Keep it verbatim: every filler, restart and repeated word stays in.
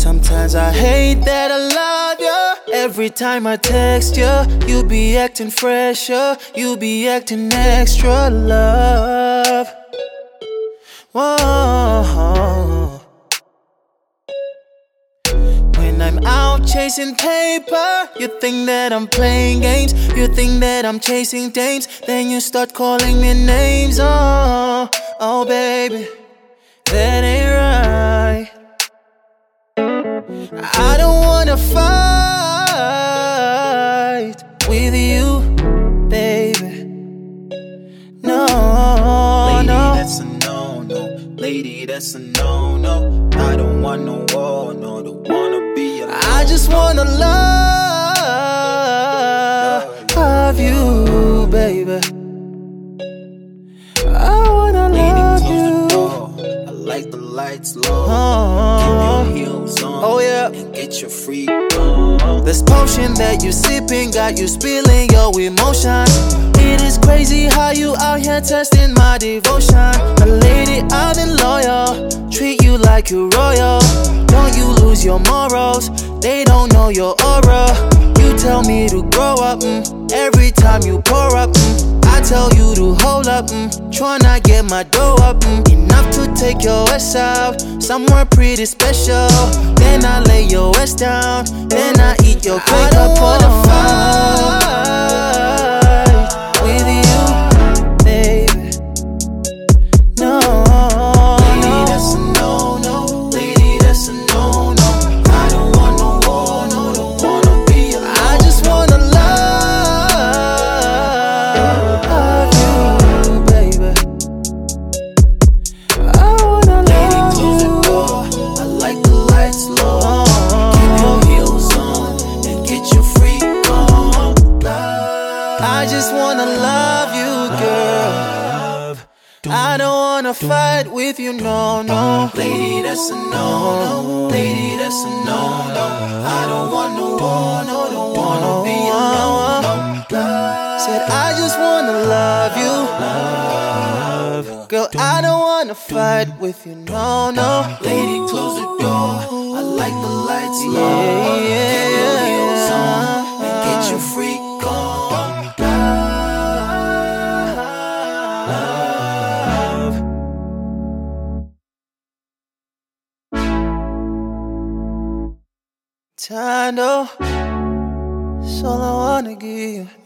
Sometimes I hate that I love you. Every time I text you, you be acting fresher, you be acting extra love. Whoa. When I'm out chasing paper, you think that I'm playing games, you think that I'm chasing dames, then you start calling me names. Oh, oh baby, that ain't right. I don't wanna fight with you, baby. No, Lady, no. that's a no-no. Lady, that's a no-no. I don't want no war, no, don't wanna be alone. I just wanna love, love you, baby. I wanna Lady, love close you. the door. I like the lights low. Oh, Keep your heels on. oh yeah. And get your freak on. This potion that you sipping got you spilling your emotions. It is crazy how you out here testing my devotion. A lady, I've been loyal, treat you like you royal. Don't you lose your morals, they don't know your aura. You tell me to grow up, mm, every time you pour up, mm, I tell you to hold up, mm, tryna get my dough up, mm, enough to take your ass out somewhere pretty special. Then I lay your ass down, then I eat your cake. I don't wanna fight with you, baby. No, Lady, that's a no-no. Lady, that's a no-no. I don't want no war, no, don't wanna be alone. I just wanna love, love you, baby. I wanna Lady, love close the you. door. I like the lights low. Keep your heels on and get your freak on. I just wanna love you, girl. I don't wanna fight with you, no, no. Lady, that's a no-no. Lady, that's a no-no. I don't want no war, no, don't wanna be alone. Said I just wanna love you, girl. I don't wanna fight with you, no, no. Lady, close the door. I like the lights low. Yeah, Keep your heels on yeah. and get your freak on. Tando, that's all I wanna give you.